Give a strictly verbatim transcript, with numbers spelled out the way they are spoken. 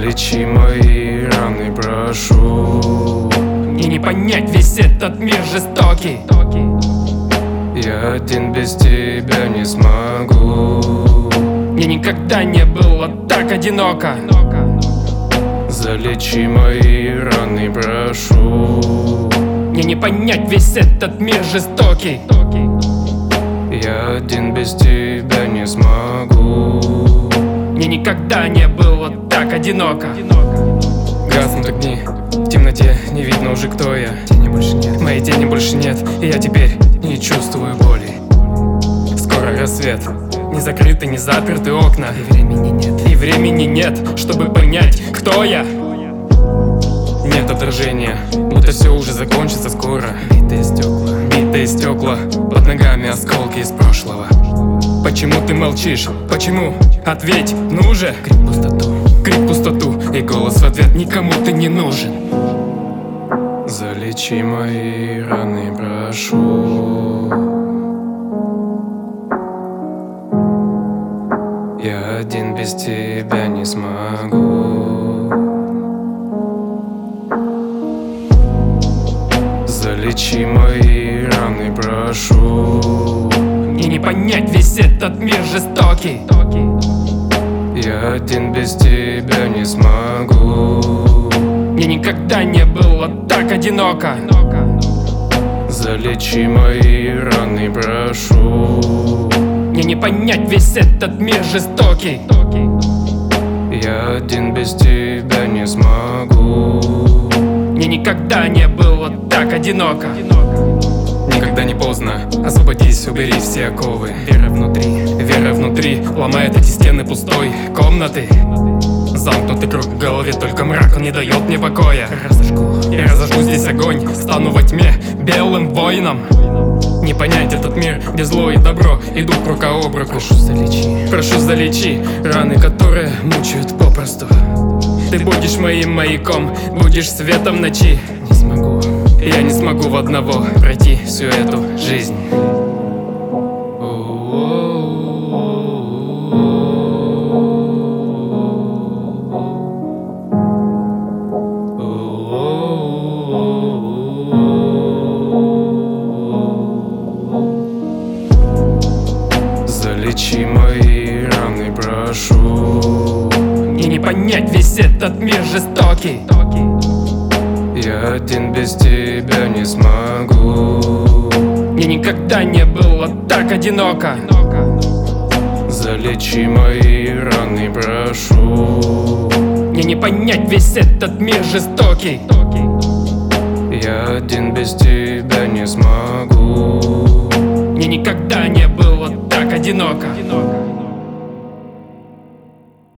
Залечи мои раны, прошу. Мне не понять весь этот мир жестокий. Я один без тебя не смогу. Мне никогда не было так одиноко. Залечи мои раны, прошу. Мне не понять весь этот мир жестокий. Я один без тебя не смогу. Мне никогда не было так одиноко. Гаснут огни, в темноте не видно уже, кто я. Тени больше нет. Моей тени больше нет, и я теперь не чувствую боли. Скоро рассвет, не закрыты, не заперты окна. И времени нет. И времени нет, чтобы понять, кто я. Нет отражения, будто все уже закончится скоро. Битые стекла, Битые стекла, под ногами осколки из прошлого. Почему ты молчишь? Почему? Ответь, ну же! крик в пустоту. Крик в пустоту, и голос в ответ: никому ты не нужен. Залечи мои раны, прошу. Я один без тебя не смогу. Залечи мои раны, прошу. Мне не понять весь этот мир жестокий. Я один без тебя не смогу. Мне никогда не было так одиноко. Залечи мои раны, прошу. Мне не понять весь этот мир жестокий. Я один без тебя не смогу. Мне никогда не было так одиноко. Никогда не поздно, освободись, убери все оковы. Вера внутри, Вера внутри ломает эти стены пустой комнаты. Замкнутый круг в голове, только мрак, он не дает мне покоя. разожгу. Я разожгу здесь огонь, стану во тьме белым воином. Не понять этот мир, где зло и добро идут рука об руку. Прошу, залечи. Прошу, залечи раны, которые мучают попросту. Ты будешь моим маяком, будешь светом ночи. Не смогу. Я не смогу в одного пройти всю эту жизнь. Залечи мои раны, прошу. Мне не понять весь этот мир жестокий. Я один без тебя не смогу. Мне никогда не было так одиноко. Залечи мои раны, прошу. Мне не понять весь этот мир жестокий. Я один без тебя не смогу. Мне никогда не было так одиноко.